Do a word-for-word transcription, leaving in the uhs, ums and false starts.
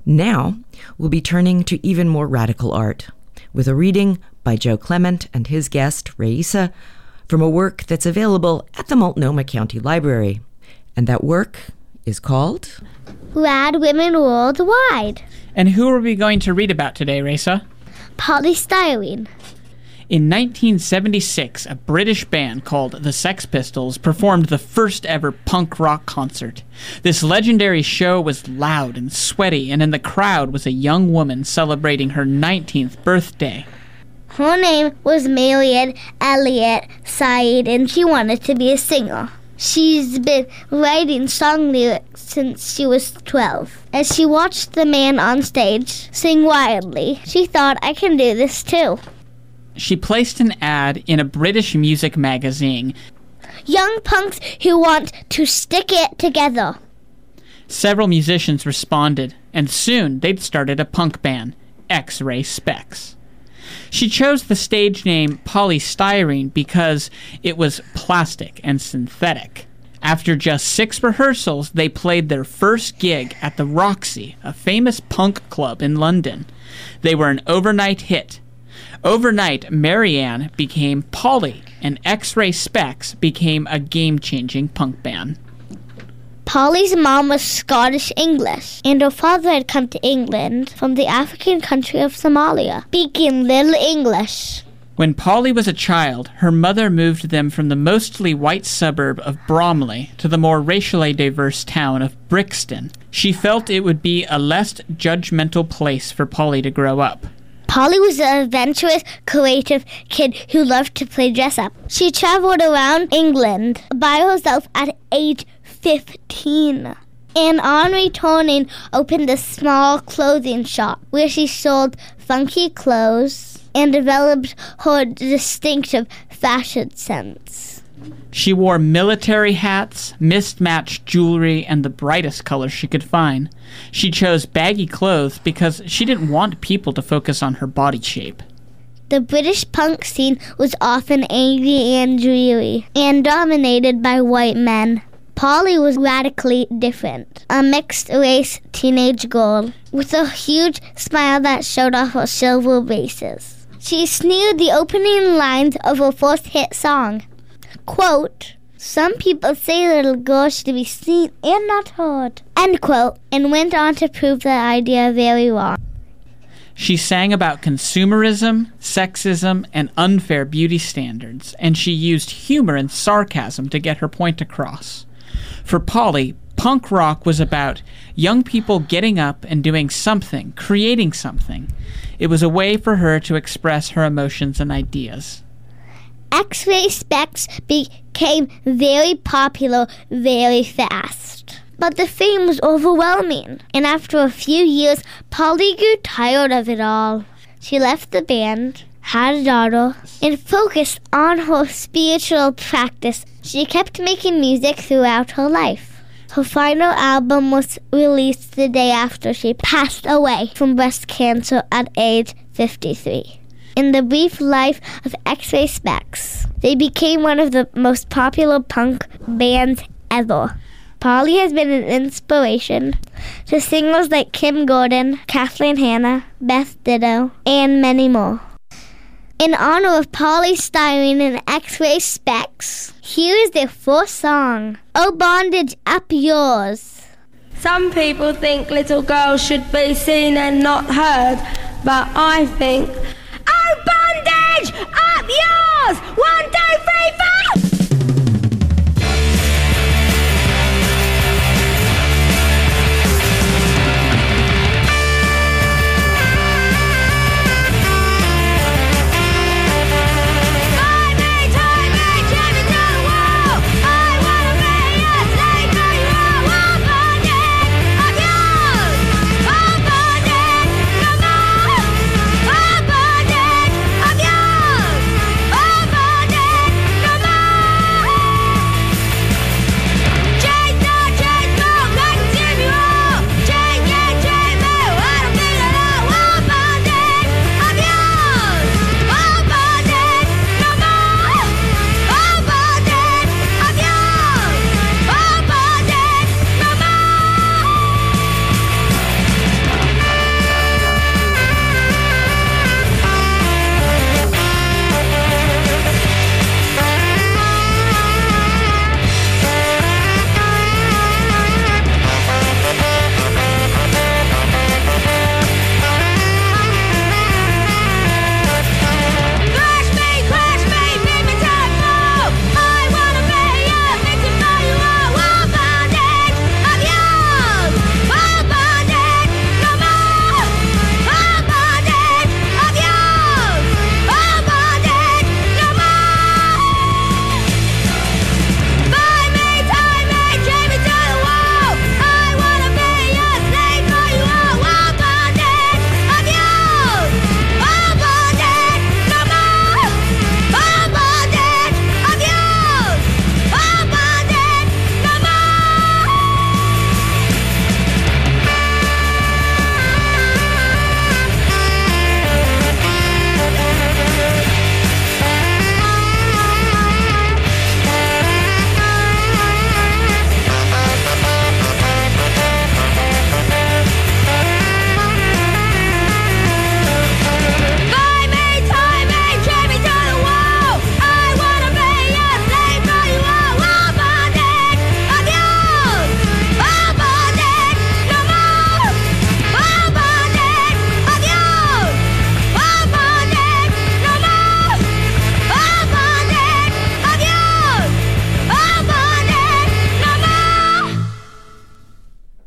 Now, we'll be turning to even more radical art, with a reading by Joe Clement and his guest, Raisa, from a work that's available at the Multnomah County Library. And that work is called Rad Women Worldwide. And who are we going to read about today, Raisa? Polystyrene. In nineteen seventy-six, a British band called the Sex Pistols performed the first ever punk rock concert. This legendary show was loud and sweaty, and in the crowd was a young woman celebrating her nineteenth birthday. Her name was Marian Elliott Said, and she wanted to be a singer. She's been writing song lyrics since she was twelve. As she watched the man on stage sing wildly, she thought, I can do this too. She placed an ad in a British music magazine. Young punks who want to stick it together. Several musicians responded, and soon they'd started a punk band, X-Ray Spex. She chose the stage name Polystyrene because it was plastic and synthetic. After just six rehearsals, they played their first gig at the Roxy, a famous punk club in London. They were an overnight hit. Overnight, Marianne became Polly, and X-Ray Spex became a game-changing punk band. Polly's mom was Scottish English, and her father had come to England from the African country of Somalia, speaking little English. When Polly was a child, her mother moved them from the mostly white suburb of Bromley to the more racially diverse town of Brixton. She felt it would be a less judgmental place for Polly to grow up. Polly was an adventurous, creative kid who loved to play dress-up. She traveled around England by herself at age fifteen. And on returning, opened a small clothing shop where she sold funky clothes and developed her distinctive fashion sense. She wore military hats, mismatched jewelry, and the brightest colors she could find. She chose baggy clothes because she didn't want people to focus on her body shape. The British punk scene was often angry and dreary, and dominated by white men. Polly was radically different, a mixed-race teenage girl with a huge smile that showed off her silver braces. She sneered the opening lines of her first hit song. Quote, some people say little girls should be seen and not heard. End quote, and went on to prove that idea very wrong. She sang about consumerism, sexism, and unfair beauty standards, and she used humor and sarcasm to get her point across. For Polly, punk rock was about young people getting up and doing something, creating something. It was a way for her to express her emotions and ideas. X-Ray Spex became very popular very fast. But the fame was overwhelming, and after a few years, Polly grew tired of it all. She left the band, had a daughter, and focused on her spiritual practice. She kept making music throughout her life. Her final album was released the day after she passed away from breast cancer at age fifty-three. In the brief life of X-Ray Spex, they became one of the most popular punk bands ever. Polly has been an inspiration to singers like Kim Gordon, Kathleen Hanna, Beth Ditto, and many more. In honor of Polystyrene and X-Ray Spex, here is their first song, Oh Bondage Up Yours. Some people think little girls should be seen and not heard, but I think